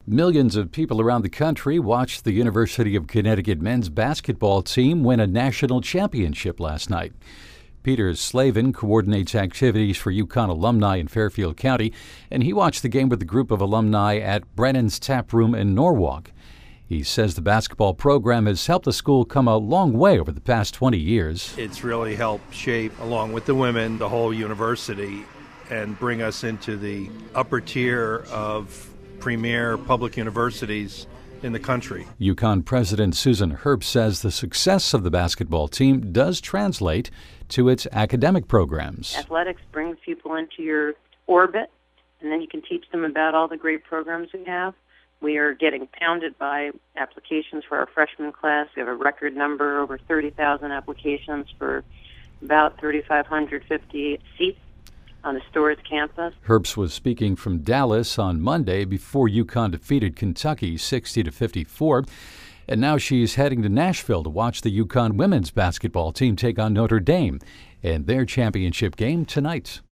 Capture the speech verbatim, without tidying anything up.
Millions of people around the country watched the University of Connecticut men's basketball team win a national championship last night. Peter Slavin coordinates activities for UConn alumni in Fairfield County, and he watched the game with a group of alumni at Brennan's Tap Room in Norwalk. He says the basketball program has helped the school come a long way over the past twenty years. It's really helped shape, along with the women, the whole university and bring us into the upper tier of premier public universities in the country. UConn President Susan Herbst says the success of the basketball team does translate to its academic programs. Athletics brings people into your orbit, and then you can teach them about all the great programs we have. We are getting pounded by applications for our freshman class. We have a record number, over thirty thousand applications for about three thousand five hundred fifty seats on the Storrs campus. Herbst was speaking from Dallas on Monday before UConn defeated Kentucky sixty to fifty-four. And now she's heading to Nashville to watch the UConn women's basketball team take on Notre Dame in their championship game tonight.